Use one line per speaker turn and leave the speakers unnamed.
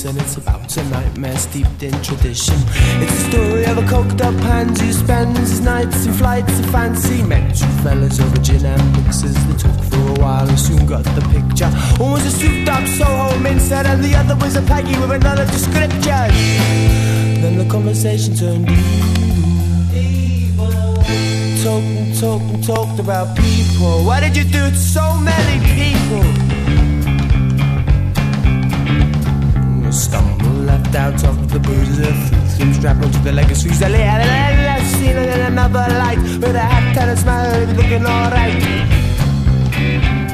this, and it's about a nightmare steeped in tradition. It's the story of a coked up hand who spends his nights in flights of fancy. Met two fellas over gin and mixers. They talked for a while and soon got the picture. One was a souped up Soho mincer and the other was a Peggy with another description. Then the conversation turned evil. Talked about people. What did you do to so many people? Stumble left out of the boozer. Him strapped onto the legacy. I've seen it in another light with a hat and a smile, looking alright.